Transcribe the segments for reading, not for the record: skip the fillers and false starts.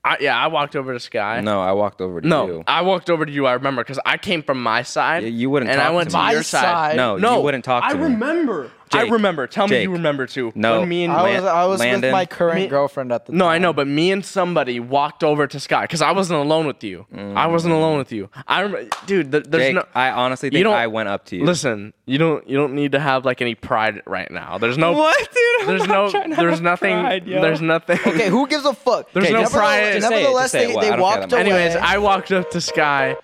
I walked over to Sky. No, I walked over to you. I walked over to you. I remember because I came from my side. Yeah, you wouldn't and talk I went to me. to your side. No, you wouldn't talk to me. I remember. I Jake, remember. Tell me Jake. you remember too. No. When me and I was with Landon. my current girlfriend at the time. No, I know, but me and somebody walked over to Sky because I wasn't alone with you. I wasn't alone with you. I remember, dude. There's Jake, no. I honestly think I went up to you. Listen, you don't need to have like any pride right now. There's no. What, dude? There's no. There's nothing. There's nothing. Okay, who gives a fuck? There's no pride. Just say it, Nevertheless, just say it. Well, I they don't care walked that much. away. Anyways, I walked up to Sky.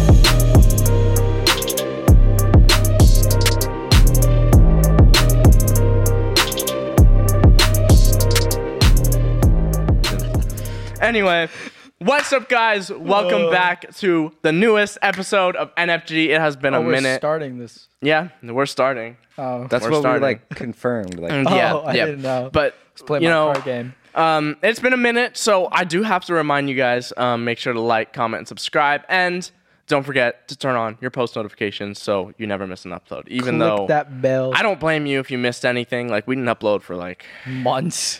Anyway, what's up, guys? Welcome back to the newest episode of NFG. It has been a we're minute. starting this. Yeah, we're starting. Oh, That's We're what starting. we like confirmed. Like, Yeah, I yeah. didn't know. But let's play you my know, card game. it's been a minute, so I do have to remind you guys. Make sure to like, comment, and subscribe, and don't forget to turn on your post notifications so you never miss an upload. Even Click though that bell. I don't blame you if you missed anything. Like we didn't upload for like months.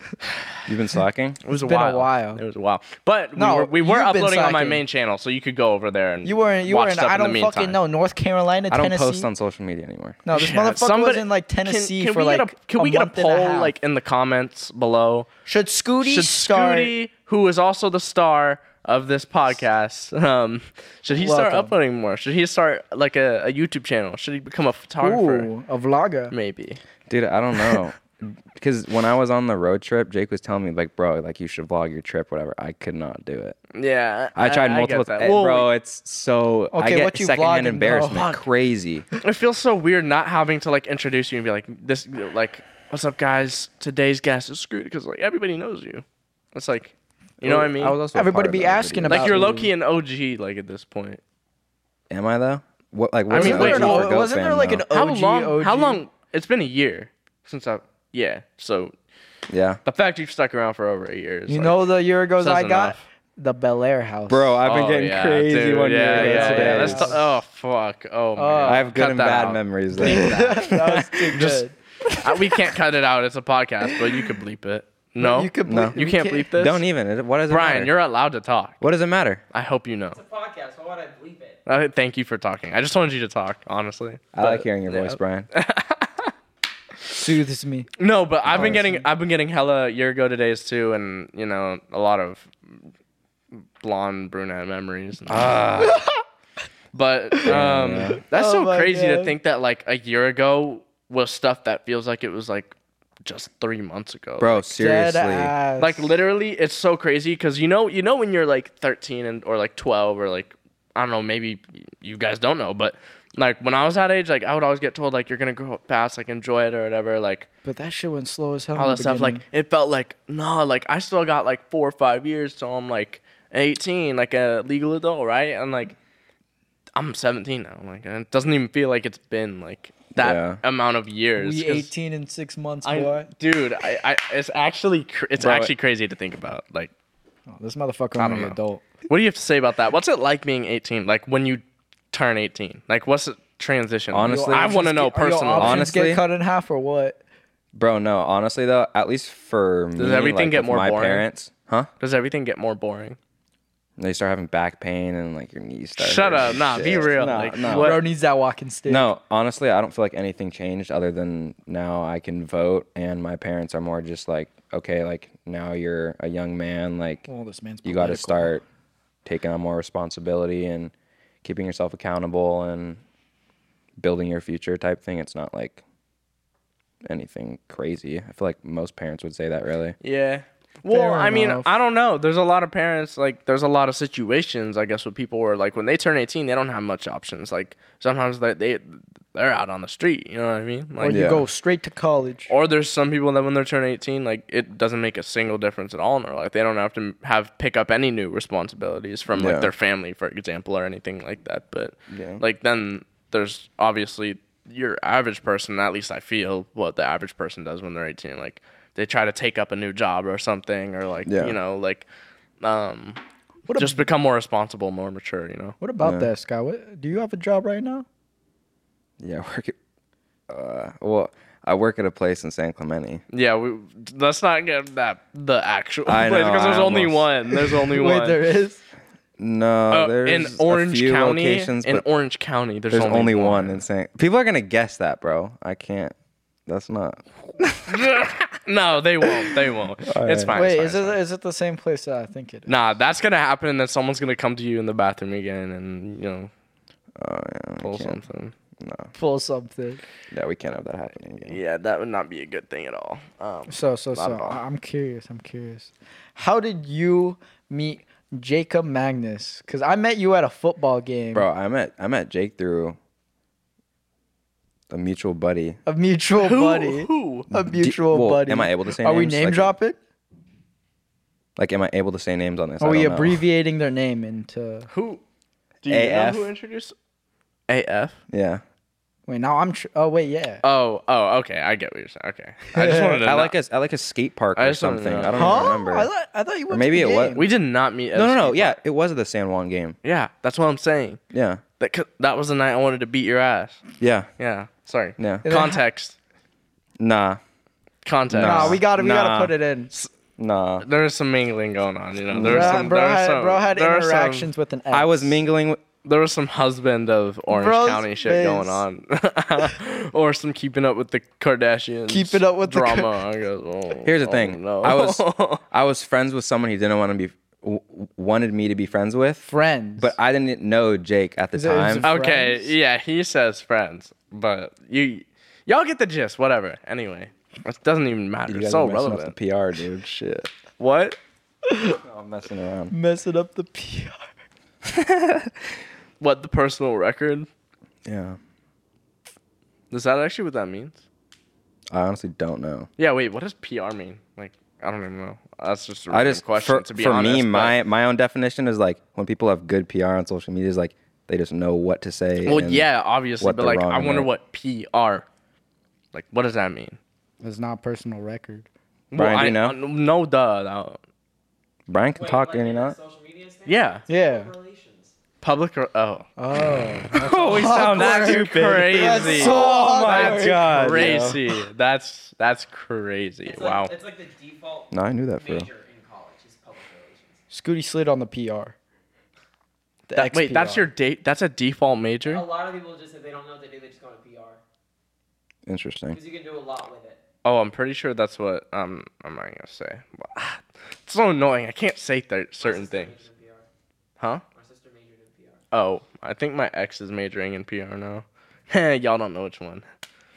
you've been slacking? it was been a while. It was a while, but No, we were you've been uploading on my slacking. main channel, so you could go over there and You weren't. watch stuff I in the don't meantime. fucking know. North Carolina, I don't Tennessee. post on social media anymore. No, this Yeah, motherfucker was in like Tennessee for like can we get a month and a poll half. like in the comments below? Should Scooty Should start? Scooty, who is also the star of this podcast, should he start Welcome. uploading more? Should he start like a YouTube channel? Should he become a photographer? Ooh, a vlogger. Maybe. Dude, I don't know. Because when I was on the road trip, Jake was telling me, like, bro, like, you should vlog your trip, whatever. I could not do it. Yeah. I tried multiple get that. times. Bro, it's so... I Okay, get what you secondhand vlogging, embarrassment. bro? Crazy. It feels so weird not having to like introduce you and be like this, like, what's up, guys? Today's guest is Scooty, because like everybody knows you. It's like, you know what I mean? I was also a Everybody part of be that asking video. about Like you're you. low-key an OG, like at this point. Am I, though? What, like, I what's mean, the wait, OG no, for Goat wasn't fan, there like an though? OG? How long? It's been a year since yeah. So Yeah. the fact you've stuck around for over a year is You like, know the year ago says I got enough. the Bel Air house. Bro, I've been Oh, getting yeah, crazy dude, one yeah, year yeah, today. yeah. Let's oh fuck. Oh man. I have good Cut and that bad out. memories there. that was too good. We can't cut it out. It's a podcast, but you could bleep it. No, You could No. bleep- You we can't bleep this. Don't even. What does it Brian, matter? you're allowed to talk. What does it matter? I hope you know. podcast. Why would I bleep it? Thank you for talking. I just wanted you to talk, honestly. I like hearing your voice, Brian. Soothes me. No, but I've been getting hella year ago todays too, and you know a lot of blonde brunette memories. But that's so Oh my crazy to God. think that like a year ago was stuff that feels like it was like just 3 months ago. Bro, Like, seriously. Dead ass. like literally, it's so crazy because you know when you're like 13 or like 12 or like I don't know, maybe you guys don't know, but like when I was that age, like I would always get told like you're gonna grow up fast, like enjoy it or whatever, like But that shit went slow as hell. all in that the stuff. Like beginning. it felt like no, like I still got like 4 or 5 years till I'm like 18, like a legal adult, right? And like I'm 17 now. Like it doesn't even feel like it's been like that Yeah. amount of years. we 'cause 18 in 6 months, boy. dude, it's actually Bro, actually crazy to think about. Like, Oh, this motherfucker I only don't an know. adult. what do you have to say about that? What's it like being 18? Like when you turn 18? Like what's the transition? Honestly, I want to know personally. Honestly- get cut in half or what? Bro, no, honestly, though, at least for me, Does everything like, get with more my boring? parents, huh? Does everything get more boring? They start having back pain and, like, your knees start Shut hurting up. and Nah, be shit. real. No, Like, no. what- Bro needs that walking stick. No, honestly, I don't feel like anything changed other than now I can vote, and my parents are more just like, okay, like, now you're a young man, like, Oh, this man's you got to political. start taking on more responsibility and keeping yourself accountable and building your future type thing. It's not like anything crazy. I feel like most parents would say that, really. Yeah. Well, Fair I mean, enough. I don't know. There's a lot of parents, like, there's a lot of situations, I guess, with people where, like, when they turn 18, they don't have much options. Like, sometimes they're out on the street, you know what I mean? Or Like, you Yeah. go straight to college. or there's some people that when they turn 18, like, it doesn't make a single difference at all in their life. They don't have to pick up any new responsibilities from, like, Yeah. their family, for example, or anything like that. But, Yeah. like, then there's obviously your average person, at least I feel what the average person does when they're 18. Like, they try to take up a new job or something, or, like, Yeah. you know, like, What, just become more responsible, more mature, you know? what about Yeah. that, Scott? Do you have a job right now? Yeah, work. Well, I work at a place in San Clemente. Yeah, let's not get the actual I place know, because there's I only almost- one. There's only Wait, one. there is. No, there's in Orange a few County. locations, In but Orange County, there's only one in San. People are gonna guess that, bro. I can't. That's not. No, they won't. They won't. It's right. fine. Wait, it's fine, it's fine. is it the same place that I think it is? Nah, that's gonna happen, and then someone's gonna come to you in the bathroom again, and Oh yeah, we pull can't. something. No, Pull something. yeah, we can't have that happening again. Yeah, that would not be a good thing at all. So Not at all. I'm curious. How did you meet Jacob Magnus? Because I met you at a football game. Bro, I met Jake through a mutual buddy. A mutual buddy. Who? A mutual buddy. Am I able to say Are names? we name Like- dropping? Like, am I able to say names on this? Are I we don't know. abbreviating their name into? Who? Do you AF. know who introduced? AF. Yeah, Wait, now I'm. Oh wait, yeah. Oh, okay. I get what you're saying. Okay. I just wanted to. I know. like a skate park I or just wanted to something. know. I don't Huh? remember. I thought you went. maybe to the it was- game. We did not meet. At a No. skate Yeah, park. it was the San Juan game. Yeah, that's what I'm saying. Yeah, That was the night I wanted to beat your ass. yeah, Yeah. Sorry. yeah. Context. Nah, Context. Nah, we gotta Nah. put it in. nah. There was some mingling going on, you know. There was some. Bro there had there was some- interactions with an ex. I was mingling with. There was some husband of Orange Bro's County shit face. going on, or some keeping up with the Kardashians. Keeping up with the drama. I guess, oh, Here's the oh, thing. No. I was friends with someone he didn't want to be, wanted me to be friends with, friends. but I didn't know Jake at the Is it- is time. it- okay. friends. Yeah, he says friends, but y'all get the gist. Whatever. Anyway, it doesn't even matter. You It's guys so are messing relevant. up the PR, dude. Shit. What? I'm messing around. messing up the PR. What, the personal record? Yeah. Is that actually what that means? I honestly don't know. Yeah. Wait. What does PR mean? Like, I don't even know. That's just a I random just question. for, to be for honest, me, but- my own definition is like when people have good PR on social media is like they just know what to say. Well, and yeah, obviously, what but they're like, wrong I wonder about. what PR. Like, what does that mean? It's not personal record. Brian, do you know? No, duh. No. Brian can talk, can you not? Social media stand? Yeah. Yeah. Relations. Public. Oh. Oh. we sound That's crazy. That's so awkward. God, Crazy. That's crazy. It's Wow. Like, it's like the default No, I knew that, bro. major in college is public relations. Scooty slid on the PR. The Wait, that's XPR. your date. That's a default major. A lot of people just, if they don't know what they do, they just go to PR. Interesting. Because you can do a lot with it. Oh, I'm pretty sure that's what I'm not gonna say. It's so annoying. I can't say certain My sister things. majored in PR. Huh? My sister majored in PR. Oh, I think my ex is majoring in PR now. Y'all don't know which one.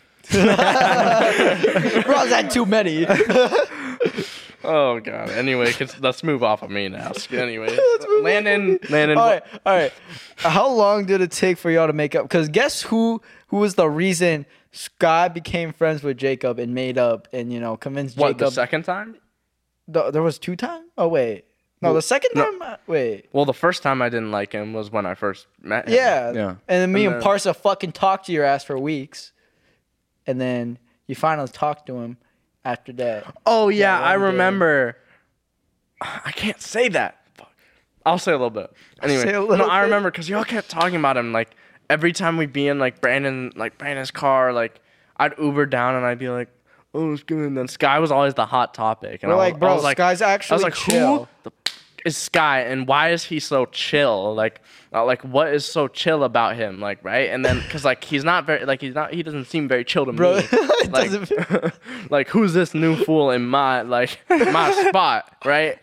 Bro's had too many. Oh god. Anyway, let's move off of me now. Anyway, Landon. all right. How long did it take for y'all to make up? Because guess who was the reason Sky became friends with Jacob and made up and convinced What, the Jacob? second time? There was 2 times. Oh wait, no, the second time. Wait, Well, the first time I didn't like him was when I first met him. yeah, Yeah. And then me And and then- Parsa fucking talked to your ass for weeks, and then you finally talked to him after that. Oh yeah, That I one day. remember. I can't say that. Fuck. I'll say a little bit. Anyway, Say a little I bit. remember because y'all kept talking about him. Like every time we'd be in Brandon's car, like I'd Uber down and I'd be like, "Oh, it's good." And then Sky was always the hot topic. And We're I like, was, bro, I was like, Sky's I actually was like, chill. who the is Sky and why is he so chill? Like what is so chill about him? Like, right? And then because like he doesn't seem very chill to Bro, me. it Like, doesn't- like who's this new fool in my my spot, right?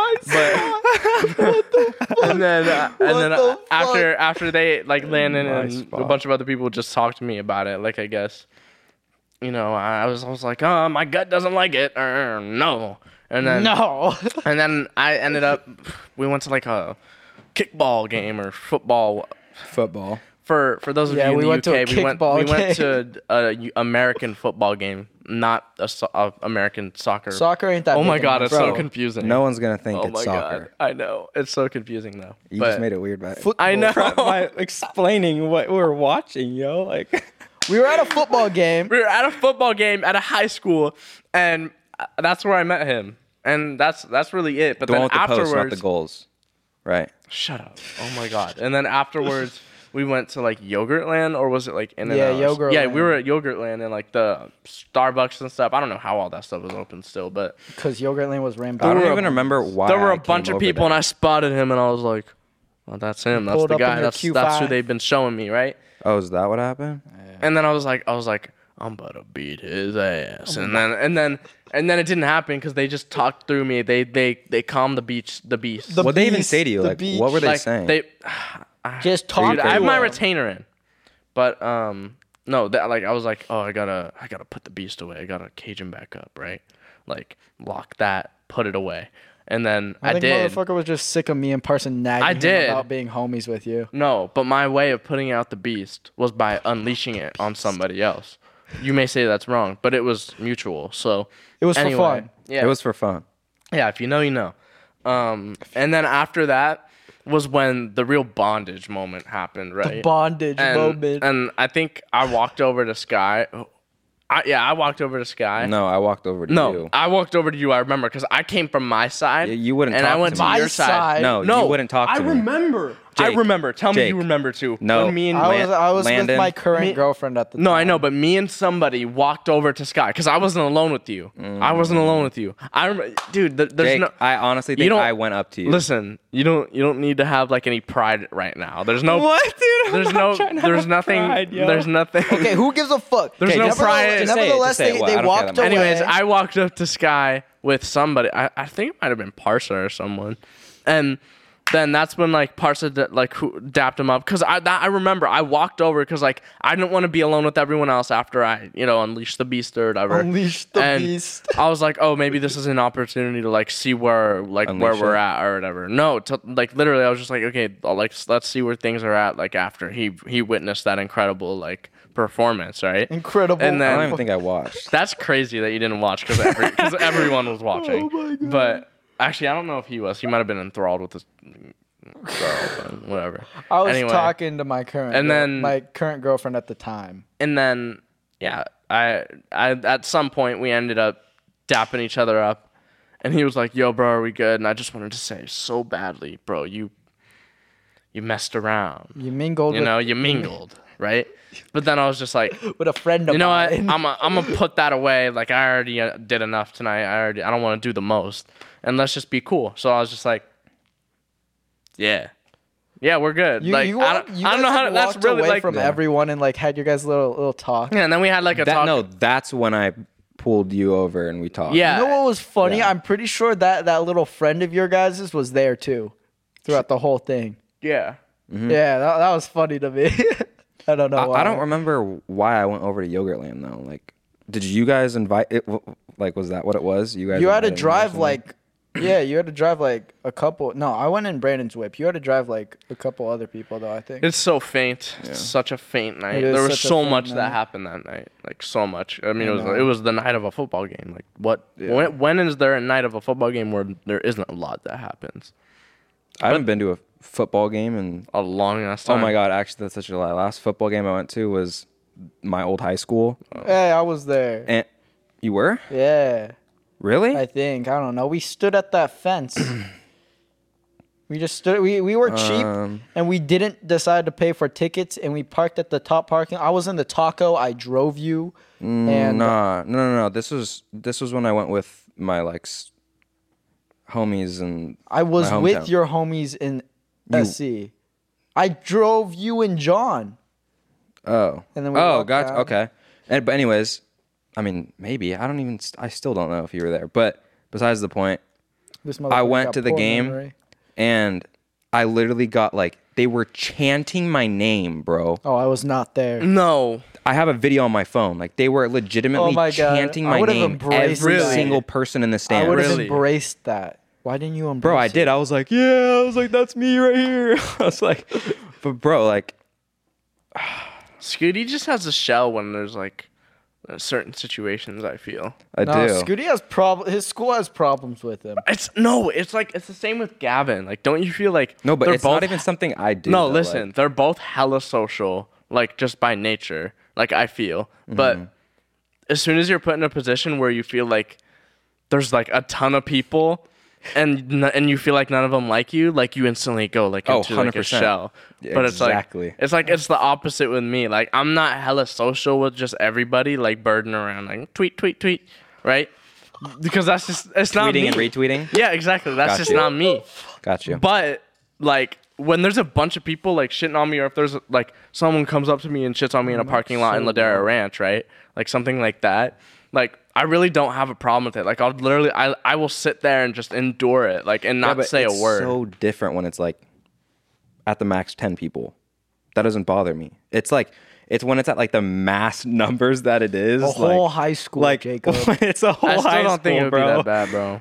And then the after they like Landon My and spot. a bunch of other people just talked to me about it. Like I guess, I was like, oh, my gut doesn't like it. No, and then no. and then I ended up. We went to like a kickball game or football. Football. For those of Yeah, you in we the went to UK, a kickball we went game. to a American football game, not a American soccer. Soccer ain't that. Oh big my in god, it's so America. confusing. No one's gonna think Oh it's my soccer. god, I know it's so confusing though. You But just made it weird, but I know. by explaining what we're watching, yo. Like, We were at a football game. We were at a football game at a high school, and that's where I met him, and that's really it. But the one then with the post, afterwards, not the goals. Right. shut up. Oh my god. And then afterwards, we went to like Yogurtland, or was it like In and Yeah, Out? Yeah, we Yogurtland. were at Yogurtland and like the Starbucks and stuff. I don't know how all that stuff was open still, but Because Yogurtland was ran by. I don't even remember why. there were I a bunch came of over people, and there. I spotted him, and I was like, "Well, that's him. That's pulled the up in guy. your That's who Q5. they've been showing me, right?" Oh, is that what happened? And then I was like, I'm about to beat his ass. And then it didn't happen because they just talked through me. They calmed the beast. The What they even beast, say to you? the Like, beach. what were they Like, saying? Just talk. Dude, I have to my him. retainer in, but no, I was like, oh, I gotta put the beast away. I gotta cage him back up, right? Like lock that, put it away, and then I think did. motherfucker was just sick of me and Parson nagging I him did. about being homies with you. No, but my way of putting out the beast was by unleashing it on somebody else. You may say that's wrong, but it was mutual. So It was anyway, for fun. Yeah, It was for fun. yeah. If you know, you know. And then after that was when the real bondage moment happened, right? Bondage moment. And I think I walked over to Sky. I walked over to Sky. No, I walked over to No, you. I walked over to you. I remember because I came from my side. Yeah, you wouldn't and talk I went to to me. My your side. side. No, you wouldn't talk to I me. remember. I Jake, remember. Tell me Jake. you remember too. No. When me and I was with Landon. my current Me- girlfriend at the time. No, I know, but me and somebody walked over to Sky because I wasn't alone with you. I wasn't alone with you. I remember, dude. There's Jake, no. I honestly You think don't- I went up to you. Listen, you don't need to have like any pride right now. There's no. What, dude? I'm There's not no. trying to have There's nothing. pride, yo. There's nothing. Okay, who gives a fuck? There's no Nevertheless- pride. Just say it, Nevertheless, just say it. they, Well, I they don't care walked that much. away. Anyways, I walked up to Sky with somebody. I think it might have been Parsa or someone, and then that's when like Parsa who dapped him up because I remember I walked over because like I didn't want to be alone with everyone else after I unleashed the beast or whatever. Unleash the And beast. I was like, oh, maybe this is an opportunity to like see where Unleash we're it. at or whatever. No, like literally, I was just like, okay, let's see where things are at. Like after he witnessed that incredible like performance, right? Incredible. And I then- don't even think I watched. That's crazy that you didn't watch because everyone was watching. Oh my God. But actually, I don't know if he was. He might have been enthralled with this girl, but whatever. I was Anyway. talking to my current And then- my current girlfriend at the time. And then, yeah, I at some point we ended up dapping each other up, and he was like, "Yo, bro, are we good?" And I just wanted to say so badly, bro, you messed around. You mingled You mingled, right? But then I was just like, with a friend of you know what? mine. I'm gonna put that away. Like I already did enough tonight. I don't want to do the most, and let's just be cool. So I was just like, yeah, we're good. You, like you, I walked- don't, you I don't know guys how. That's walked really away like. from Yeah. everyone and like had your guys little talk. Yeah, and then we had like a talk. No, that's when I pulled you over and we talked. Yeah. You know what was funny? Yeah. I'm pretty sure that little friend of your guys' was there too, throughout the whole thing. Yeah. Yeah, that was funny to me. I don't know. Why. I don't remember why I went over to Yogurtland though. Like, did you guys invite it? Like, was that what it was? You guys. You had to invited me or drive something? like, yeah, you had to drive like a couple. No, I went in Brandon's whip. You had to drive like a couple other people though. I think. It's so faint. It's such a faint night. It is There was such a so faint much night. that happened that night. Like so much. I mean, I it was know. it was the night of a football game. Like what? Yeah. When is there a night of a football game where there isn't a lot that happens? I haven't been to a football game in. A long ass Oh time. my god! Actually, that's such a lie. Last football game I went to was my old high school. Hey, I was there. And you were Yeah, really? I think. I don't know. We stood at that fence. We just stood. We were cheap, and we didn't decide to pay for tickets, and we parked at the top parking. I was in the taco. I drove you, and No. This was when I went with my homies and I was my with hometown. your homies in You- SC. I drove you and John. Oh. And then we oh, walked gotcha. down. Okay. But anyways, I mean, maybe I don't even. I still don't know if you were there. But besides the point, This I motherfucker went got to the poor game, memory. and I literally got they were chanting my name, bro. Oh, I was not there. No. I have a video on my phone. Like they were legitimately Oh my God. chanting I my would've name. embraced Every that. single person in the I stand. would have Really? embraced that. Why didn't you embrace Bro, I it? did. I was like, yeah. I was like, that's me right here. I was like, but bro, like, Scooty just has a shell when there's like certain situations. I feel I No, do. Scooty has his school has problems with him. it's the same with Gavin. Like, don't you feel like No, but they're it's not both- even something I do. No, though, listen, they're both hella social, like just by nature. Like I feel, but as soon as you're put in a position where you feel like there's like a ton of people, and you feel like none of them like you, like you instantly go like Oh, into like a 100%. shell. Yeah, But exactly. it's the opposite with me. Like I'm not hella social with just everybody, like birding around, like tweet, right? Because that's just it's not Tweeting me. and retweeting. Yeah, exactly. That's Got just you. not me. Got you. But like when there's a bunch of people like shitting on me, or if there's like someone comes up to me and shits on me in a parking lot in Ladera Ranch, right? Like something like that. Like I really don't have a problem with it. Like I'll literally, I will sit there and just endure it, like and not but say a it's word. so different when it's like at the max 10 people. That doesn't bother me. It's like it's when it's at like the mass numbers that it is. A whole like, high school, like Jacob. it's a whole I still high don't think it school, would bro. be that bad, bro.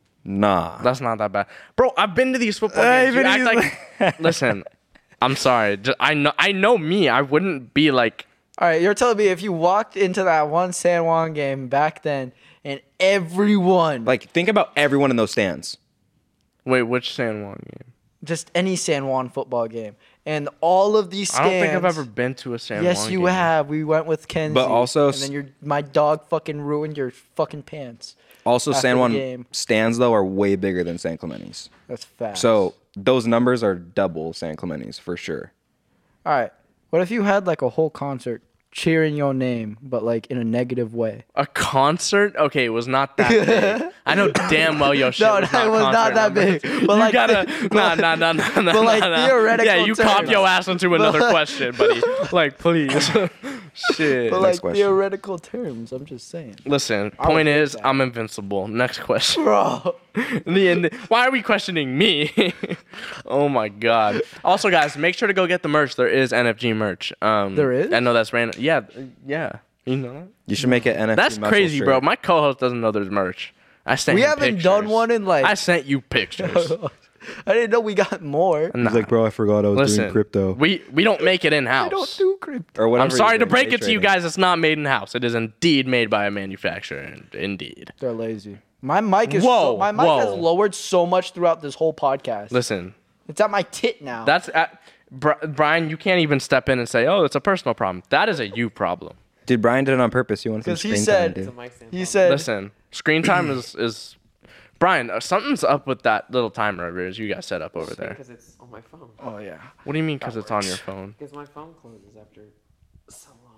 Nah. That's not that bad, bro. I've been to these football games. You even act he's like, listen, I'm sorry. I know me. I wouldn't be like. All right, you're telling me if you walked into that one San Juan game back then and everyone, Like think about everyone in those stands. Wait, which San Juan game? just any San Juan football game, and all of these I stands. don't think I've ever been to a San Juan Yes, you game. have. We went with Kenzie. But also and then my dog fucking ruined your fucking pants. Also, After San the Juan game. stands though are way bigger than San Clemente's. That's fast. So those numbers are double San Clemente's for sure. all right, what if you had like a whole concert cheering your name, but like in a negative way? A concert? Okay, it was not that big. I know damn well your shit No, was that was not concert that numbers. big. But You like, gotta nah. but like theoretical Yeah, you cop terms. your ass into another question, buddy. Like, please. Shit. But Next like question. theoretical terms, I'm just saying, Listen, I would point hate is, that. I'm invincible. Next question. bro. Why are we questioning me? Oh my god. Also, guys, make sure to go get the merch. There is NFG merch. There is? I know that's random. Yeah. You know that? You should make it NFT. That's muscle crazy, shirt. bro. My co-host doesn't know there's merch. I sent We him haven't pictures. done one in like. I sent you pictures. I didn't know we got more. Nah. bro, I forgot I was Listen, we don't make it in I house. don't do crypto. Or whatever. I'm sorry you're to doing, break day it to you trading. guys. It's not made in house. It is indeed made by a manufacturer. Indeed. They're lazy. My mic is Whoa, my mic has whoa. lowered so much throughout this whole podcast. Listen, It's at my tit now. that's Brian. You can't even step in and say, "Oh, it's a personal problem." That is a you problem. Dude, Brian did it on purpose. You want some 'Cause he screen said- time, It's a dude. mic stand he problem. said. Listen, screen time is Brian. Something's up with that little timer of yours you got set up over there. Because it's on my phone. Oh yeah. What do you mean? Because it's on your phone? Because my phone closes after so long.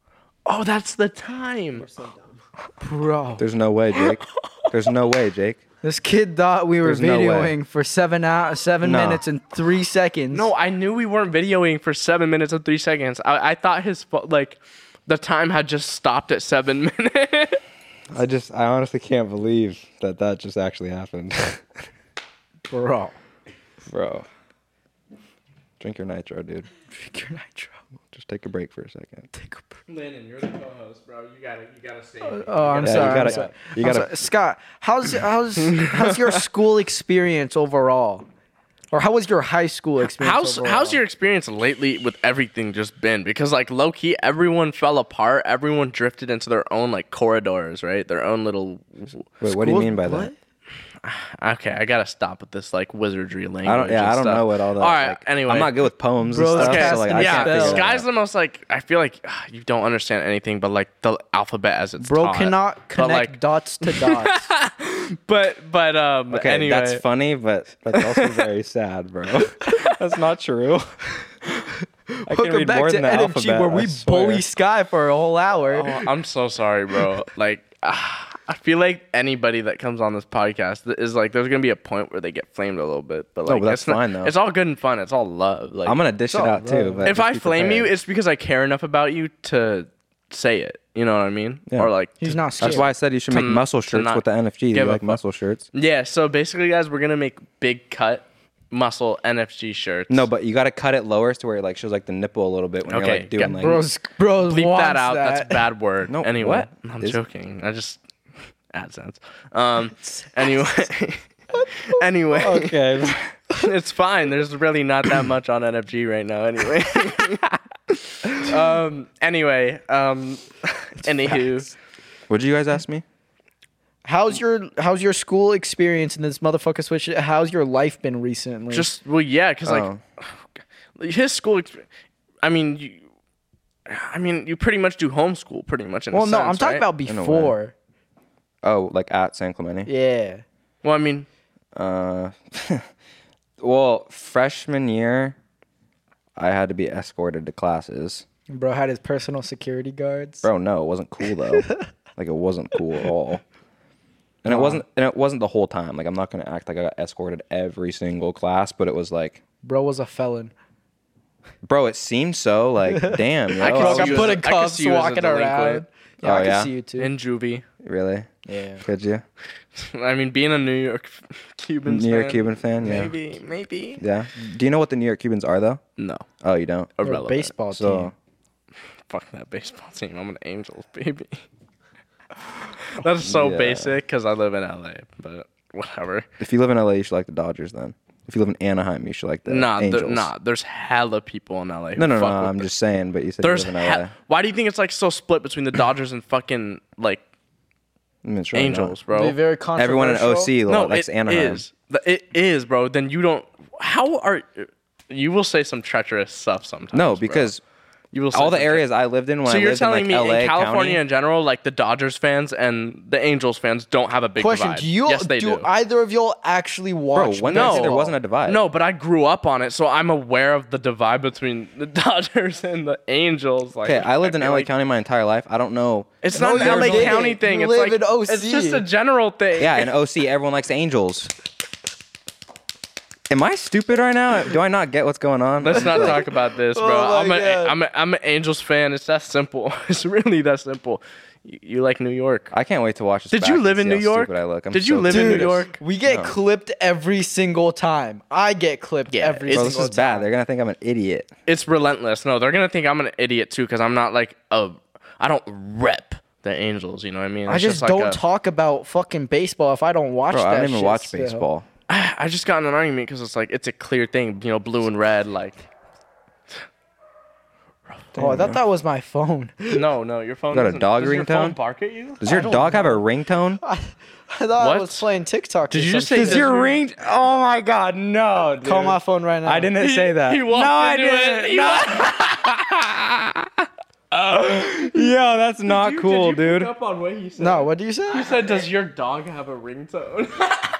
Oh, that's the time. We're so dumb. Bro. There's no way, Jake. There's no way, Jake. This kid thought we were There's no way. videoing for 7 No. minutes and 3 seconds. No, I knew we weren't videoing for 7 minutes and 3 seconds. I thought the time had just stopped at 7 minutes. I honestly can't believe that just actually happened. Bro. Bro. Drink your nitro, dude. Drink your nitro. Just take a break for a second. Take a break. Landon, you're the co-host, bro. You gotta save me. Oh, I'm Yeah, sorry. you gotta- I'm sorry. you I'm gotta- sorry. Scott, how's your school experience overall? Or how was your high school experience overall? How's your experience lately with everything just been? Because like low key, everyone fell apart. Everyone drifted into their own like corridors, right? Their own little. Wait, what do you School- mean by what? that? Okay, I gotta stop with this like wizardry language. I don't and stuff. know what all that. All right. like, anyway, I'm not good with poems Bro, and stuff, okay, so like I yeah, can't figure that Sky's out. the most like I feel like you don't understand anything but like the alphabet as it's Bro taught. cannot But, connect like, dots to dots. but Okay, anyway, that's funny, but that's also very sad, bro. That's not true. I can Welcome read back more to than the NFG alphabet, where I we swear. bully Sky for a whole hour. Oh, I'm so sorry, bro. Like, I feel like anybody that comes on this podcast is like, there's gonna be a point where they get flamed a little bit, but like, but that's it's not- fine, though. It's all good and fun. It's all love. Like, I'm gonna dish it all out too. love. But if just I be flame you, prepared. it's because I care enough about you to say it. You know what I mean? Yeah. Or like, He's not scared. That's why I said you should make To- muscle to shirts not with the NFG. You give a like fuck. muscle shirts? yeah. So basically, guys, we're gonna make big cut muscle NFG shirts. No, but you gotta cut it lower to where it like shows like the nipple a little bit when Okay, you're like doing yeah, like. Bros bleep wants that out. That's a bad word. No, anyway, what? I'm Is- joking. I just AdSense. Anyway. Okay. It's fine. There's really not that much on NFG right now. Anyway. Anywho. What did you guys ask me? How's your school experience in this motherfucker switch? How's your life been recently? Just yeah, because like his school. I mean, you pretty much do homeschool, pretty much. In a well, no, sense, I'm talking right? about In a way. before. Oh, like at San Clemente. Yeah. Well, I mean, Well, freshman year, I had to be escorted to classes. Bro had his personal security guards. Bro, no, it wasn't cool though. Like it wasn't cool at all. And it wasn't the whole time. Like I'm not gonna act like I got escorted every single class, but it was like, Bro was a felon. bro, it seemed so. Like, damn, yo, I could Bro see got you put as- in I could cuffs, see you as a walking around. delinquent. Yeah, Oh, I yeah? can see you too. In juvie. really? Yeah. Could you? I mean, being a New York Cuban New York fan, Cuban fan, yeah. Maybe. Yeah. Do you know what the New York Cubans are though? No. Oh, you don't. They're a Irrelevant. baseball So team. Fuck that baseball team. I'm an Angels baby. That's so Yeah. basic because I live in LA, but whatever. if you live in LA, you should like the Dodgers then. If you live in Anaheim, you should like the Angels. There's hella people in LA. Who No, fuck with I'm the- just saying, but you said There's you live in LA. why do you think it's like so split between the Dodgers and fucking like I mean, it's really Angels, not. bro? Be very Everyone in controversial. OC No, likes it Anaheim. is. It is, bro. Then you don't. How are you will say some treacherous stuff sometimes? No, bro. because you will say all the some areas I lived in when So I you're lived in telling like me LA in California County, in general, like the Dodgers fans and the Angels fans don't have a big Question: divide? Do you? Yes, they do. either of y'all actually watch? when did I say there baseball? wasn't a divide? No, but I grew up on it, so I'm aware of the divide between the Dodgers and the Angels. Like, Okay, I lived in feel LA like- County my entire life. I don't know. It's No, not an you LA didn't. County thing. You It's live like in OC. it's just a general thing. Yeah, in OC, everyone likes Angels. Am I stupid right now? Do I not get what's going on? Let's not talk about this, bro. Oh my God. I'm an Angels fan. It's that simple. It's really that simple. You like New York? I can't wait to watch this. Did back you and live in see New how York? stupid I look. I'm Did you so live in New serious. York? We get No. clipped every single time. I get clipped Yeah, every it's- Bro, single this is bad. time. They're gonna think I'm an idiot. It's relentless. No, they're gonna think I'm an idiot too, because I'm not like I don't rep the Angels. You know what I mean? I It's just like don't talk about fucking baseball if I don't watch Bro, that I don't even shit watch still. baseball. I just got in an argument because it's like it's a clear thing. You know, blue and red. Like, Oh, I thought that was my phone. no, your phone. Got a doesn't- dog does your phone ringtone? bark at you? Does your dog have a ringtone? I thought I What? was playing TikTok. Did or you just something. say Does your ring? Oh my God, no! Dude. Call my phone right now. I didn't say that. He walked no, I into didn't. it. He Yo, that's not cool, Did you dude. pick up on what he said? No, what do you say? He said, "Does your dog have a ringtone?"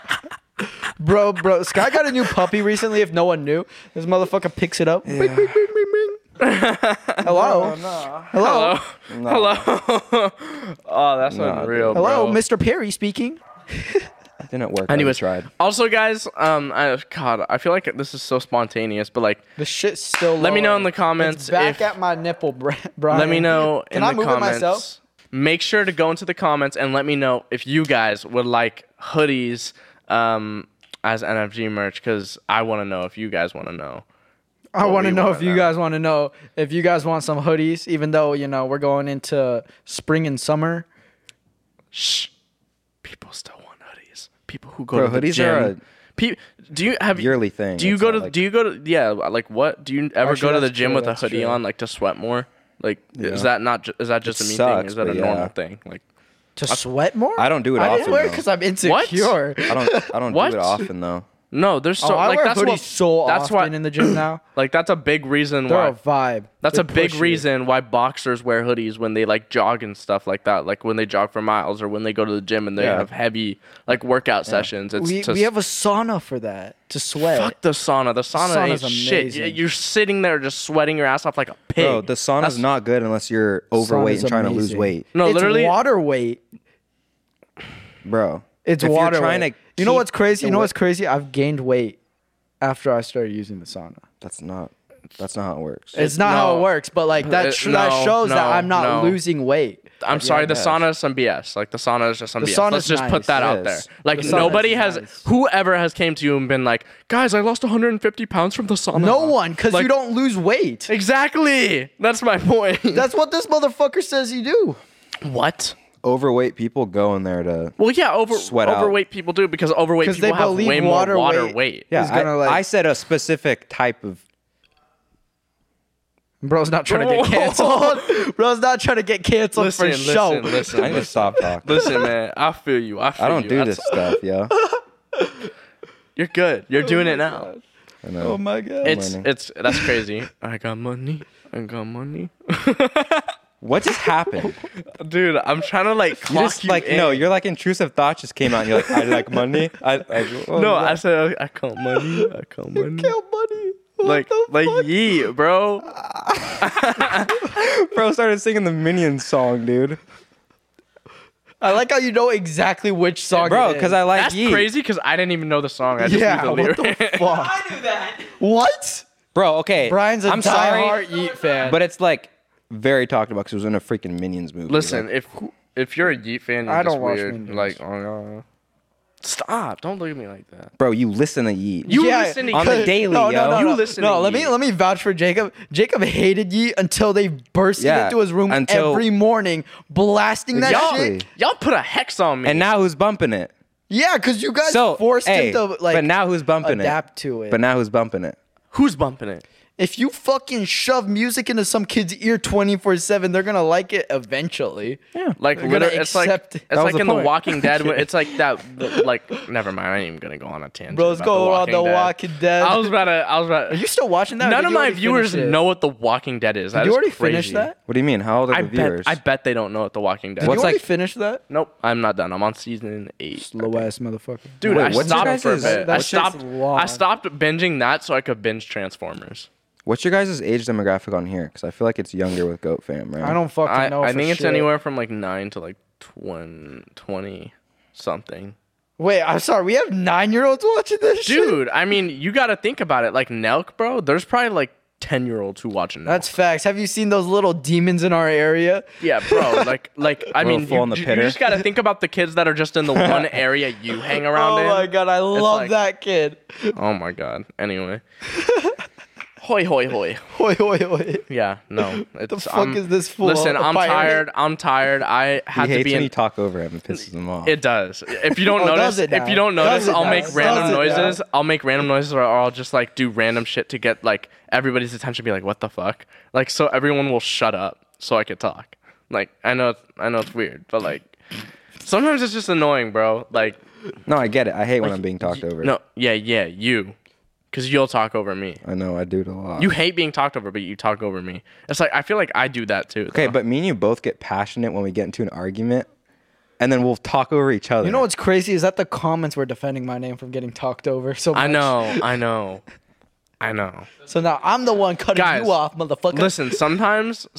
Bro, Sky got a new puppy recently. If no one knew, this motherfucker picks it up. Bing, bing, bing, bing, bing. Hello. Hello. Hello. Oh, that's No, unreal, Hello, bro. Mr. Perry speaking. It didn't work. Anyways, I tried. Also, guys, God, I feel like this is so spontaneous, but like, The shit's still. let me know lower. in the comments It's back if- at my nipple, Brian. let me know Can in I the move it comments. myself? Make sure to go into the comments and let me know if you guys would like hoodies as NFG merch, because I want to know if you guys want to know. I what want to we know wanna if you know. guys want to know if you guys want some hoodies, even though we're going into spring and summer. Shh. People still want hoodies. People who go Bro, to the hoodies gym. are a Do you have yearly thing. Do you It's go not to like- do you go to yeah, like what? Do you ever Actually, go to the that's gym true, with a that's hoodie true. on like to sweat more? Like is Yeah. that not is that just It a me thing? sucks, Is that a but normal yeah. thing? Like To sweat more? I don't do it I didn't often, wear it though. because I'm insecure. I don't What? do it often though. no, there's so I like wear that's hoodies what so that's often why in the gym now. like that's a big reason They're why a vibe. that's They a big push you. reason why boxers wear hoodies when they like jog and stuff like that. Like when they jog for miles or when they go to the gym and they Yeah. have heavy like workout sessions. It's We, to we have a sauna for that to sweat. fuck the sauna. The sauna ain't Sauna's shit. amazing. You're sitting there just sweating your ass off like a pig. Bro, the sauna's That's- not good unless you're overweight Sauna's and trying to lose amazing. weight, No, It's literally. water weight. bro. It's If you're water trying weight. to You know keep what's crazy? the You know weight- what's crazy? I've gained weight after I started using the sauna. That's not how it works. It's not how no. it works, but like that, that No, shows that no, I'm not no. losing weight. I'm sorry, the guess. sauna is some BS. Like the sauna is just some The BS. sauna's Let's just put nice. that It out there. is. Like The sauna's nobody has, nice. whoever has came to you and been like, guys, I lost 150 pounds from the sauna. No one, because Like- you don't lose weight. Exactly. That's my point. That's what this motherfucker says you do. what? Overweight people go in there to. Well, yeah, Sweat out. overweight people do because overweight 'Cause they people have believe way more water water weight- weight. Yeah, He's gonna, like- I said a specific type of. Bro's not trying to get canceled. Bro's not trying to get canceled Listen, for show. listen. I need to stop talking. Listen, man, I feel you. I don't do this stuff, yo. You're good. You're doing it now. I know. Oh my god. It's learning. it's that's crazy. I got money. I got money. What just happened? Dude, I'm trying to like You clock just you like in. no, you're like intrusive thoughts just came out. And you're like, I like money. No, I said I count money. I count money. Count money. Like yeet, bro. bro started singing the Minions song, dude. I like how you know exactly which song. Bro, because because I like That's Yeet. crazy because I didn't even know the song. I just Yeah, knew the what the lyrics. fuck? I knew that. What? Bro, okay. Brian's a I'm sorry, diehard Yeet fan. but it's like very talked about because it was in a freaking Minions movie. Listen, Like, if you're a Yeet fan, you're I just don't watch weird. Minions. Like, stop! Don't look at me like that. bro, you listen to Yeet. You listen to on the Yeet. daily, no, yo. No, You no, listen no. to Let Yeet. me vouch for Jacob. Jacob hated Yeet until they bursted Yeah, into his room until- every morning, blasting that Exactly. shit. Y'all put a hex on me. And now who's bumping it? Yeah, because you guys So forced hey, him to like. but now who's bumping adapt to it. But now who's bumping it? Who's bumping it? If you fucking shove music into some kid's ear 24/7, they're gonna like it eventually. Yeah. Like They're gonna it's like accept it. it's That was like the in The point. Walking Dead. When it's like that. Like never mind. I ain't even gonna go on a tangent. Bro's about going on The Dead. Walking Dead. I was about. Are you still watching that? or None did of you my already viewers finish it? know what The Walking Dead is. That Did you is already crazy. finish that? What do you mean? How old are the viewers? I bet they don't know what The Walking Dead Did is. What's you already like- finish that? Nope, I'm not done. I'm on season 8. Slow ass motherfucker. Dude, Wait, I what's your stopped for a guys' bit. that I shit's stopped. long. I stopped binging that so I could binge Transformers. What's your guys' age demographic on here? Because I feel like it's younger with Goat Fam, right? I don't fucking know. I for think it's shit. anywhere from like 9 to like 20 something. Wait, I'm sorry. We have 9-year-olds watching this shit. Dude, I mean, you got to think about it. Like Nelk, bro. There's probably like 10-year-olds who watch Nelk. That's facts. Have you seen those little demons in our area? Yeah, bro. Like I Little mean, fool in the you pitter. just got to think about the kids that are just in the one area you hang around Oh in. my god, I love like- that kid. Oh my god. Anyway. Hoi hoi hoi. Hoi hoi hoi. Yeah, no. It's, The fuck is this fool? Listen, A I'm pirate? tired. I'm tired. I He had to hates be when in. you talk over him. It pisses him off. It does. If you don't Oh, notice, does it if now? you don't Does notice, it I'll now? make Does random it now? noises. I'll make random noises, or I'll just like do random shit to get like everybody's attention. Be like, what the fuck? Like, so everyone will shut up so I could talk. Like, I know it's weird, but like, sometimes it's just annoying, bro. Like, No, I get it. I hate when I'm being talked over. no, yeah, you, because you'll talk over me. I know. I do it a lot. You hate being talked over, but you talk over me. It's like I feel like I do that too. Okay, though. but me and you both get passionate when we get into an argument, and then we'll talk over each other. You know what's crazy is that the comments were defending my name from getting talked over so much. I know. So now I'm the one cutting Guys, you off, motherfucker. Listen, sometimes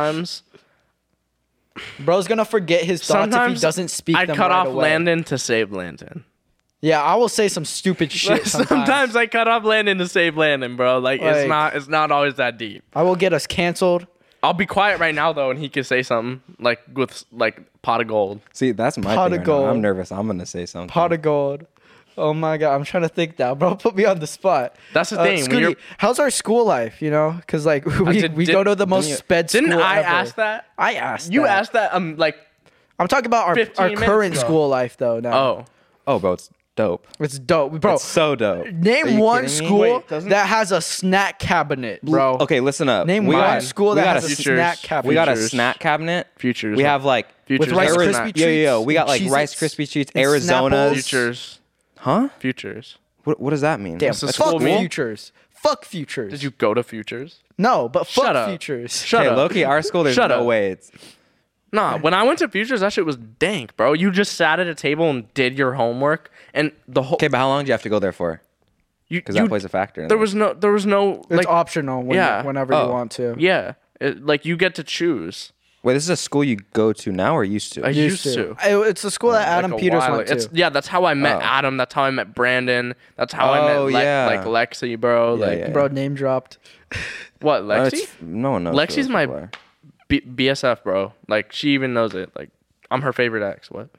Bro's gonna forget his thoughts if he doesn't speak I them cut right off away. Landon to save Landon. Yeah, I will say some stupid shit sometimes. Sometimes I cut off Landon to save Landon, bro. Like it's not always that deep. I will get us canceled. I'll be quiet right now though, and he can say something like with like pot of gold. See, that's my Pot thing. of Right now. gold. I'm nervous. I'm gonna say something. Pot of gold. Oh my god, I'm trying to think now, bro. Put me on the spot. That's the thing, when Scooty, you're- how's our school life? You know, because like we go to the most sped school. Didn't I ever. ask that? I asked. You that. asked that. Like I'm talking about our 15 minutes current ago. school life though. Now. oh. Oh, bro, it's dope. It's dope, bro. It's so dope. Are Name you one kidding me? school Wait, doesn't- that has a snack cabinet, bro. Okay, listen up. Name we one got, school we that got has a a Futures. snack cabinet. we got a Futures. snack cabinet. Futures. We have like Futures. With Rice has a Krispie snack. treats. Yo. We got like and Rice Cheez-Its Krispie treats, and Arizona's. Snapples. Futures. Huh? Futures. What does that mean? Damn, What's the fuck school mean? futures. Fuck futures. Did you go to Futures? No, but fuck Shut up. futures. Shut Okay, up. Loki, our school, there's Shut no up. way. It's Nah, when I went to Futures, that shit was dank, bro. You just sat at a table and did your homework, and the whole okay, but how long do you have to go there for? Because that plays a factor. In There this. was no It's like optional whenever Oh. you want to. yeah, like you get to choose. Wait, this is a school you go to now or used to? I used to. It's the school that Adam Like a Peters while- went to. It's yeah, that's how I met Oh. Adam. That's how I met Brandon. That's how I Oh, met yeah. like Lexi, bro. Yeah, like yeah. Bro, name dropped. what Oh, Lexi? no one knows. Lexi's who those my people are. BSF, bro. Like she even knows it. Like I'm her favorite ex. What?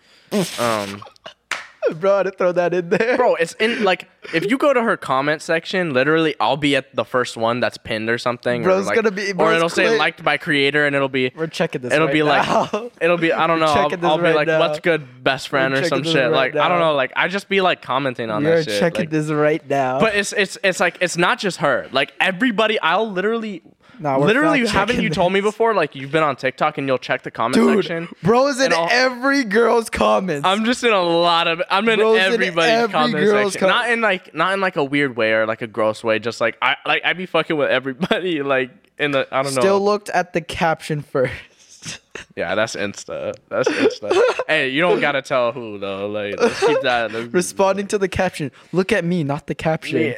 Bro, I had to throw that in there. Bro, it's in like if you go to her comment section, literally I'll be at the first one that's pinned or something. Bro's or like, gonna be- or bro's it'll say click. liked by creator, and it'll be We're checking this. it'll right be now. like it'll be I don't know. checking this I'll be right like now. what's good best friend We're or some checking this shit. right Like I don't now. know. Like I just be like commenting on You're that shit. checking like, this right now. But it's like it's not just her. Like everybody, I'll literally. Nah, we're Literally, fact haven't checking you told me this. before? Like you've been on TikTok and you'll check the comment Dude, section. bro's in and I'll- every girl's comments. I'm just in a lot of. I'm in Bro's in everybody's every comment girl's section. com- Not in like a weird way or like a gross way. Just like I be fucking with everybody. Like in the I don't Still know. looked at the caption first. Yeah, that's Insta. That's Insta. Hey, you don't gotta tell who though. Like, let's keep that. Responding to the caption. Look at me, not the caption.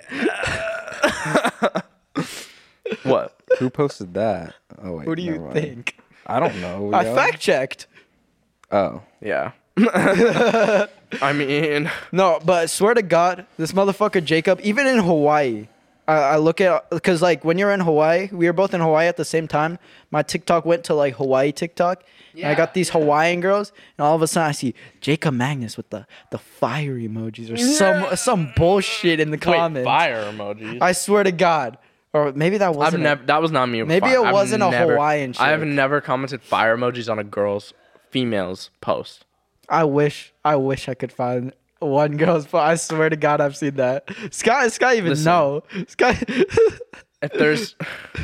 What? Who posted that? Oh wait. Who do you never mind. think? I don't know. I yo. fact checked. Oh. Yeah. I mean, No, but swear to God, this motherfucker Jacob, even in Hawaii, I look at, because like when you're in Hawaii, we were both in Hawaii at the same time. My TikTok went to like Hawaii TikTok. And I got these Hawaiian girls, and all of a sudden I see Jacob Magnus with the fire emojis or some bullshit in the comments. wait, fire emojis. I swear to God. Or maybe that I've wasn't. never. That was not me. with Maybe fire. it wasn't a Hawaiian I have chick. never commented fire emojis on a female's post. I wish I could find one girl's but I swear to God I've seen that. Sky even Listen. know. Sky If there's.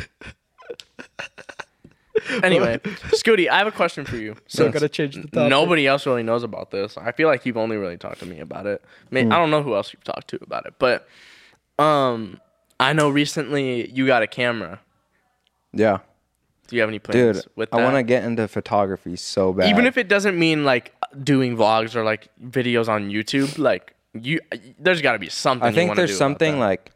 Anyway, Scooty, I have a question for you. So Since gotta change the topic. nobody else really knows about this. I feel like you've only really talked to me about it. I don't know who else you've talked to about it, but I know recently you got a camera. Yeah. Do you have any plans Dude, with that? I want to get into photography so bad. Even if it doesn't mean like doing vlogs or like videos on YouTube, like there's got to be something. I you think wanna there's do about something that. like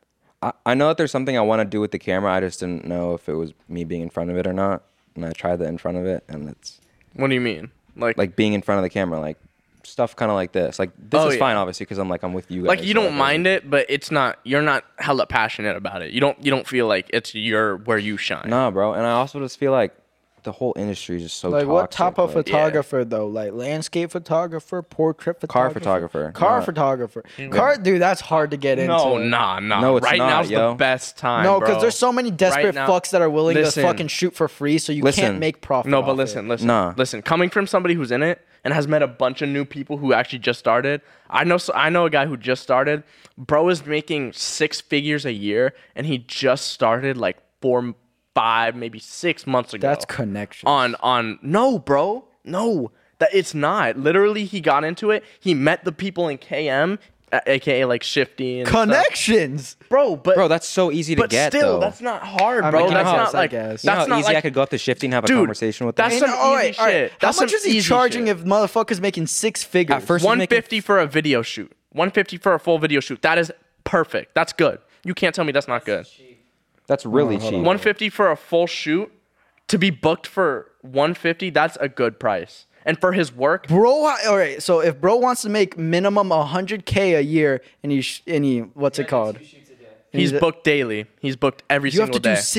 I know that there's something I want to do with the camera. I just didn't know if it was me being in front of it or not. And I tried that in front of it, and it's What do you mean? like being in front of the camera, like stuff kind of like this. Like this Oh, is yeah. fine, obviously, because I'm with you guys. like you so, don't mind it, but it's not. You're not hella passionate about it. You don't feel like it's where you shine. Nah, bro. And I also just feel like the whole industry is just so like toxic. what type of like, photographer though? Like landscape photographer, portrait Car photographer, photographer. car Nah. photographer. Car, dude, that's hard to get into. No, nah. No, it's right not, now's yo. the best time. No, because because there's so many desperate now- fucks that are willing Listen. to fucking shoot for free, so you Listen. can't make profit. No, but off listen, it. listen, Nah. listen. Coming from somebody who's in it and has met a bunch of new people who actually just started. I know a guy who just started. Bro is making 6 figures a year, and he just started like 4, 5, maybe 6 months ago. That's connection. on no, bro, no. That it's not. Literally, he got into it. He met the people in KM, aka like Shifty and stuff. Connections. bro. But Bro, that's so easy to but get, still, though. that's not hard, I bro. mean, that's I not guess, I like guess. You know that's how not easy like I could go up to Shifty and have a Dude, conversation with that's them? some all easy right, all right. shit. How That's much some is he easy charging shit. if motherfuckers making 6 figures? At first, he's making 150 for a video shoot. 150 for a full video shoot. That is perfect. That's good. You can't tell me that's not good. that's really hold cheap. on. 150 for a full shoot to be booked for 150. That's a good price. And for his work, Bro, all right. So if bro wants to make minimum 100K a year, and he what's it called? he's He's- booked daily. He's booked every You have single to do day.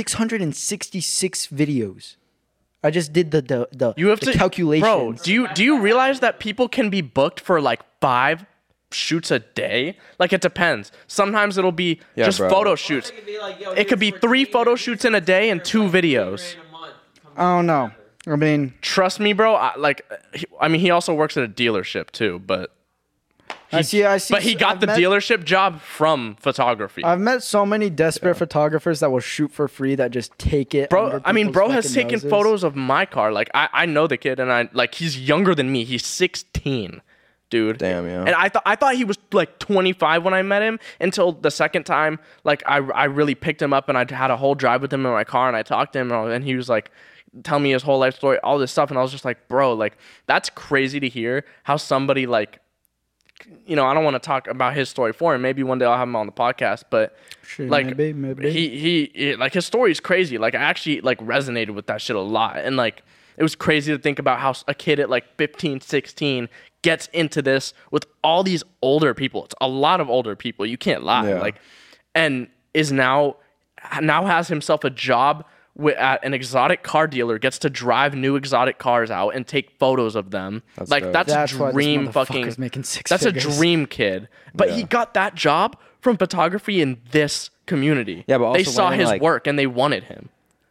666 videos. I just did the You have the to calculations. Bro, do you realize that people can be booked for like 5 shoots a day? Like it depends. Sometimes it'll be Yeah, just bro. photo shoots. It could be 3 photo shoots in a day and 2 videos. I don't know. I mean, Trust me, bro. I mean, he also works at a dealership too, but I see. but he got I've the met- dealership job from photography. I've met so many desperate photographers that will shoot for free that just take it. Bro, under I mean, people's bro has fucking taken noses. photos of my car. Like, I know the kid, and he's younger than me. He's 16, dude. Damn, yeah. And I thought he was like 25 when I met him until the second time. Like, I really picked him up, and I had a whole drive with him in my car, and I talked to him, and he was like, tell me his whole life story, all this stuff, and I was just like, bro, like, that's crazy to hear how somebody like, you know, I don't want to talk about his story for him. Maybe one day I'll have him on the podcast, but Shit, like maybe. he like his story is crazy. Like I actually like resonated with that shit a lot, and like it was crazy to think about how a kid at like 15, 16 gets into this with all these older people. It's a lot of older people. You can't lie. Yeah. Like, and is now has himself a job at an exotic car dealer, gets to drive new exotic cars out and take photos of them. That's like dope. that's That's why a this dream motherfucker's fucking making 6 that's figures. a dream kid. But he Yeah. got that job from photography in this community. Yeah, but they also saw landing, his like- work and they wanted him.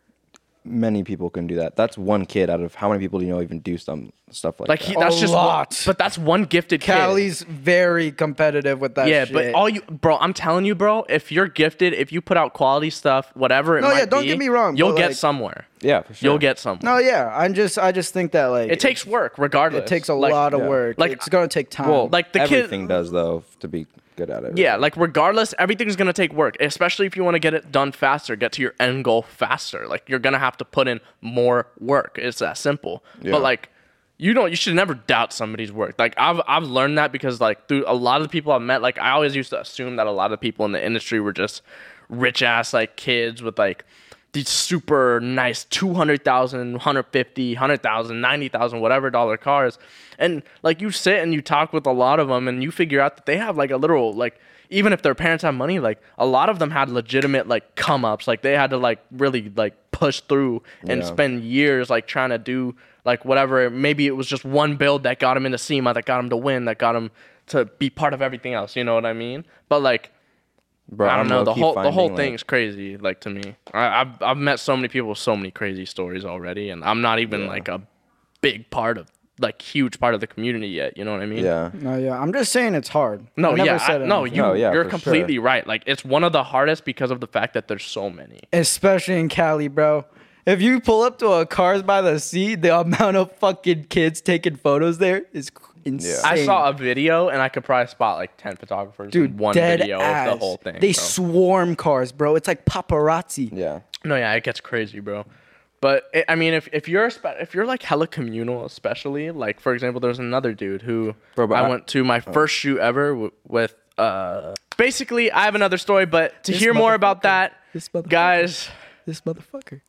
Many people can do that. That's one kid out of how many people do you know even do some stuff like, Like that? he, that's A just lot. One, but that's one gifted kid. Callie's very competitive with that Yeah, shit. but all you, bro, I'm telling you, bro, if you're gifted, if you put out quality stuff, whatever it No, might yeah, don't be, get me wrong, you'll but, get like- somewhere. Yeah, for sure. You'll get somewhere. No, yeah. I just think that like It takes work, regardless. it takes a Like, lot of yeah. work. Like, It's gonna take time. Well, like the kid- everything does though. To be good at it. Yeah, like regardless, everything's gonna take work, especially if you want to get it done faster, get to your end goal faster. Like you're gonna have to put in more work. It's that simple. Yeah. But like you should never doubt somebody's work. Like I've learned that because like through a lot of the people I've met, like I always used to assume that a lot of people in the industry were just rich ass like kids with like these super nice 200,000, 150, 100,000, 90,000, whatever dollar cars. And like you sit and you talk with a lot of them and you figure out that they have like a literal, like, even if their parents have money, like a lot of them had legitimate like come ups. Like they had to like really like push through and spend years like trying to do like whatever. Maybe it was just one build that got him into SEMA, that got him to win, that got him to be part of everything else. You know what I mean? But like, Bro, I don't know. The whole finding, thing's crazy. Like to me, I've met so many people with so many crazy stories already, and I'm not even like a big part of like huge part of the community yet. You know what I mean? Yeah. No, yeah. I'm just saying it's hard. No, I never yeah, said no, anything. you're for completely sure. right. Like it's one of the hardest because of the fact that there's so many. Especially in Cali, bro. If you pull up to a Cars by the Sea, the amount of fucking kids taking photos there is insane. I saw a video and I could probably spot like 10 photographers Dude, in one dead video ass. of the whole thing. They bro. swarm cars, bro. It's like paparazzi. Yeah. No, yeah, it gets crazy, bro. But I mean, if you're like hella communal, especially like for example, there's another dude who Bro, but I went to my first shoot ever with. Basically, I have another story, but to This hear more about motherfucker. that, This motherfucker. guys, This motherfucker.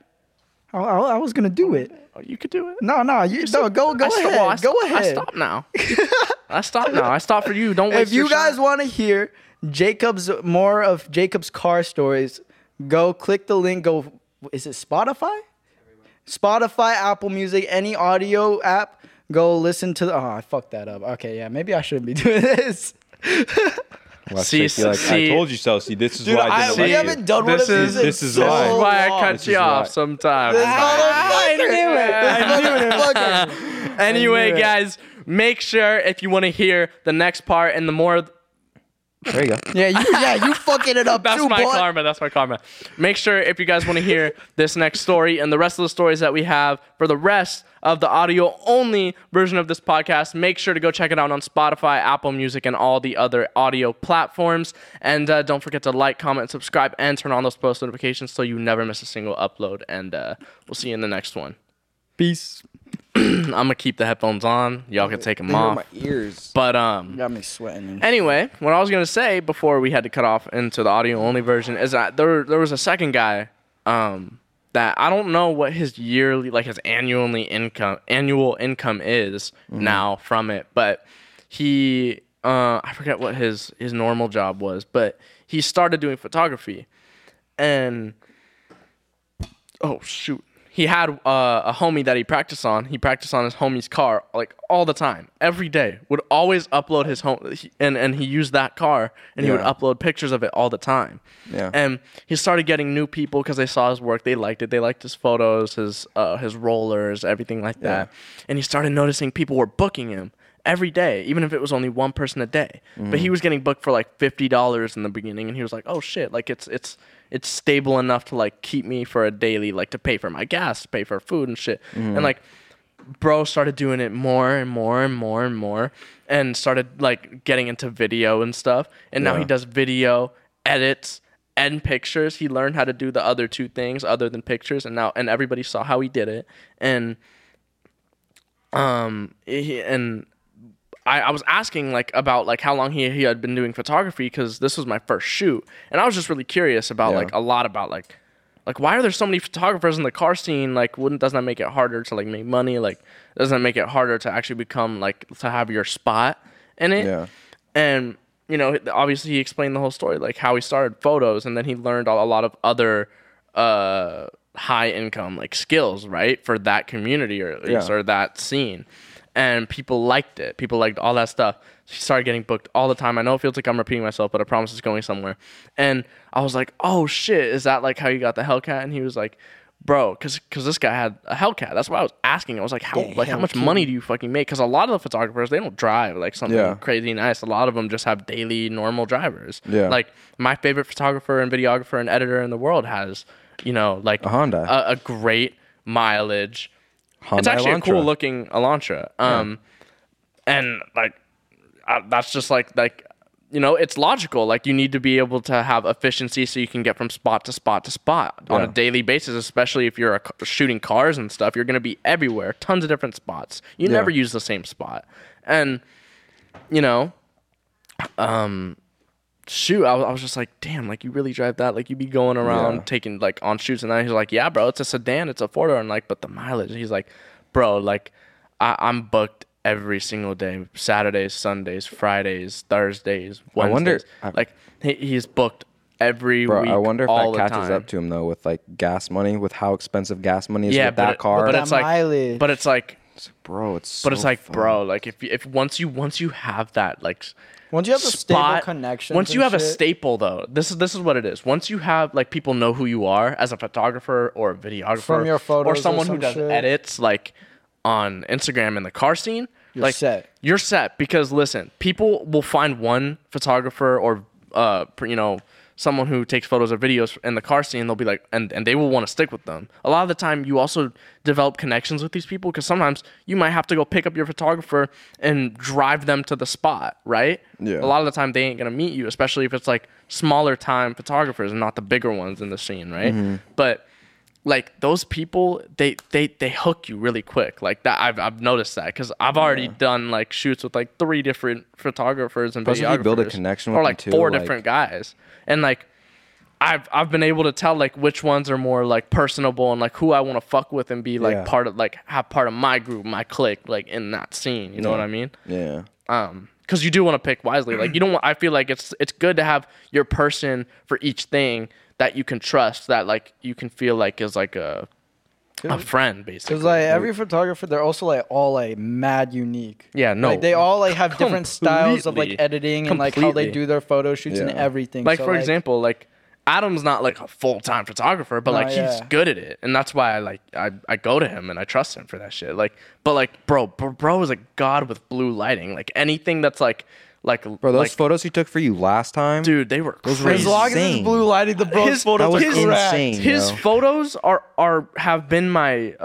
I was gonna do it. oh, you could do it. No, you no, go I sto- ahead. well, I go sto- ahead. I stop now. I stop now. I stop for you. Don't waste If you your guys shot. want to hear more of Jacob's car stories, go click the link. Go. Is it Spotify? Spotify, Apple Music, any audio app. Go listen to the. Oh, I fucked that up. Okay, yeah, maybe I shouldn't be doing this. Watch See, Shake, you're like, see- I told you so. See, this is Dude, why I didn't we like you. haven't done one This of is- these. in this is so why. This is why I long. cut This you is off why. sometimes. This motherfucker. Anyway, I knew it. guys, make sure if you want to hear the next part and the more. There you go. Yeah, you fucking it up That's too, my boy. karma. That's my karma. Make sure if you guys want to hear this next story and the rest of the stories that we have for the rest of the audio only version of this podcast, make sure to go check it out on Spotify, Apple Music, and all the other audio platforms. And don't forget to like, comment, subscribe, and turn on those post notifications so you never miss a single upload. And we'll see you in the next one. Peace. I'm gonna keep the headphones on. Y'all can take them They hurt off. my ears. But Got me sweating. anyway, what I was gonna say before we had to cut off into the audio only version is that there was a second guy that I don't know what his yearly, like his annual income is now from it, but he I forget what his normal job was, but he started doing photography, and oh shoot. He had a homie that he practiced on. He practiced on his homie's car like all the time, every day. Would always upload his home, and he used that car, and he would Yeah. upload pictures of it all the time. Yeah. And he started getting new people because they saw his work. They liked it. They liked his photos, his rollers, everything like that. And he started noticing people were booking him every day, even if it was only one person a day. But he was getting booked for like $50 in the beginning, and he was like, "Oh shit! Like it's stable enough to like keep me for a daily, like to pay for my gas, to pay for food and shit." And like, bro started doing it more and more and more and more, and started like getting into video and stuff. And now he Yeah. does video edits and pictures. He learned how to do the other two things other than pictures, and everybody saw how he did it. And I was asking like about like how long he had been doing photography, because this was my first shoot, and I was just really curious about Yeah. like a lot about like why are there so many photographers in the car scene? Like, doesn't that make it harder to like make money? Like, doesn't it make it harder to actually become like to have your spot in it? Yeah. And you know, obviously he explained the whole story, like how he started photos, and then he learned a lot of other high income like skills, right, for that community or at least, Yeah. or that scene. And people liked it. People liked all that stuff. She started getting booked all the time. I know it feels like I'm repeating myself, but I promise it's going somewhere. And I was like, "Oh shit, is that like how you got the Hellcat?" And he was like, "Bro, cause this guy had a Hellcat." That's why I was asking. I was like, how much money do you fucking make?" Because a lot of the photographers, they don't drive like something Yeah. crazy nice. A lot of them just have daily normal drivers. Yeah. Like my favorite photographer and videographer and editor in the world has, you know, like A Honda. a great mileage. Honda It's actually Elantra. a cool looking Elantra. And like that's just like you know, it's logical. Like, you need to be able to have efficiency so you can get from spot to spot to spot on a daily basis, especially if you're shooting cars and stuff. You're going to be everywhere, tons of different spots. You never use the same spot. And, you know, shoot, I was just like, damn, like, you really drive that? Like, you be going around taking, like, on shoots, and then he's like, yeah, bro, it's a sedan, it's a four-door. And, like, but the mileage, he's like, bro, like, I'm booked every single day, Saturdays, Sundays, Fridays, Thursdays, Wednesdays. I wonder, like, he's booked every week. I wonder if all that the catches time. up to him though, with like gas money, with how expensive gas money is Yeah, with that car. but That it's like, mileage. but it's like, bro, it's but it's so like, fun. bro, like, if once you have that, like, once you have a stable spot connection, once you have a staple, though, this is what it is. Once you have, like, people know who you are as a photographer or a videographer From your photos or or someone who some does shit. edits, like, on Instagram in the car scene, You're like, set. You're set, because listen, people will find one photographer or you know, someone who takes photos or videos in the car scene. They'll be like, and they will want to stick with them. A lot of the time, you also develop connections with these people, because sometimes you might have to go pick up your photographer and drive them to the spot, right? Yeah. A lot of the time, they ain't gonna meet you, especially if it's like smaller time photographers and not the bigger ones in the scene, right? But like, those people, they hook you really quick. Like that, I've noticed that, because I've already done like shoots with like 3 different photographers and Plus, if videographers, you build a connection with or them, like too, 4 like- different guys, and like I've been able to tell like which ones are more like personable and like who I want to fuck with and be like Yeah. part of, like, have part of my group, my clique, like, in that scene. You know what I mean? Yeah. Because you do want to pick wisely. Like, you don't want, I feel like it's good to have your person for each thing that you can trust, that like you can feel like is like a friend, basically. Because like every photographer, they're also like all like mad unique. Yeah, no. Like, they all like have different styles of like Completely. editing and like how they Completely. do their photo shoots and Yeah. everything. Like, So, for example, like, Adam's not like a full-time photographer, but No, like, he's yeah. good at it, and that's why I go to him and I trust him for that shit. Like, but like, bro is a god with blue lighting. Like, anything that's like Bro, those like, photos he took for you last time, dude, they were Those were crazy. as long as it's insane. blue lighting, the bro's His- photos that was are correct. insane. His yo. photos have been my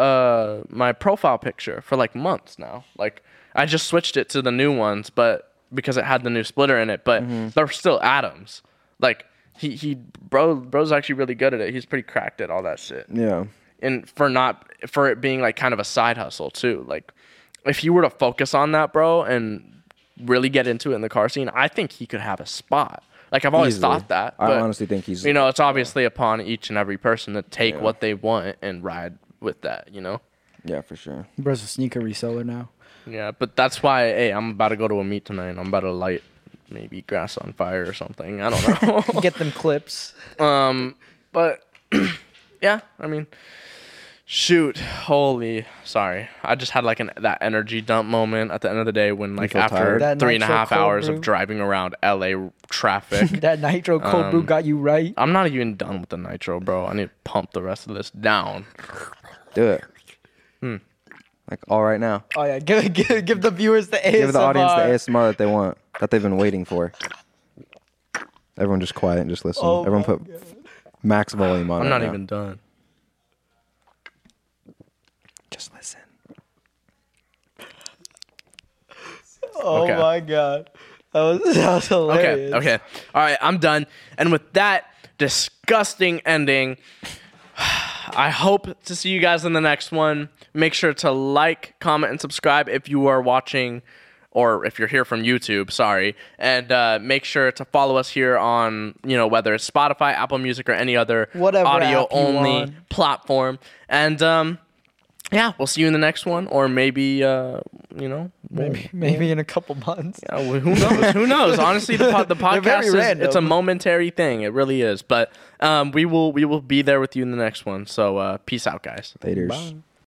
my profile picture for like months now. Like, I just switched it to the new ones, but because it had the new splitter in it, but they're still Adams. Like, bro's actually really good at it. He's pretty cracked at all that shit. Yeah. And for it being like kind of a side hustle too. Like, if you were to focus on that, bro, and really get into it in the car scene, I think he could have a spot. Like, I've always Easily. thought that. I but, honestly think he's. you know, it's obviously upon each and every person to take what they want and ride with that, you know? Yeah, for sure. Bro's a sneaker reseller now. Yeah, but that's why, hey, I'm about to go to a meet tonight, and I'm about to light maybe grass on fire or something. I don't know. Get them clips. But yeah, I mean, shoot, sorry. I just had like that energy dump moment at the end of the day when, like, feel after tired? That 3.5 nitro cold hours brew? of driving around LA traffic. That nitro cold brew got you right. I'm not even done with the nitro, bro. I need to pump the rest of this down. Do it. Like, all right now. Oh yeah, give the viewers the ASMR. Give the audience the ASMR that they want, that they've been waiting for. Everyone just quiet and just listen. Oh Everyone my put max volume on. I'm right not now. even done. Just listen. Oh Okay. my god, that was hilarious. Okay. All right, I'm done. And with that disgusting ending, I hope to see you guys in the next one. Make sure to like, comment, and subscribe if you are watching, or if you're here from YouTube, sorry. And make sure to follow us here on, you know, whether it's Spotify, Apple Music, or any other Whatever app you audio-only want. platform. And yeah, we'll see you in the next one, or maybe, you know, Maybe in a couple months. well, who knows? Who knows? Honestly, the very podcast is random. it's a momentary thing. It really is. But we will be there with you in the next one. So peace out, guys. Laters. Bye.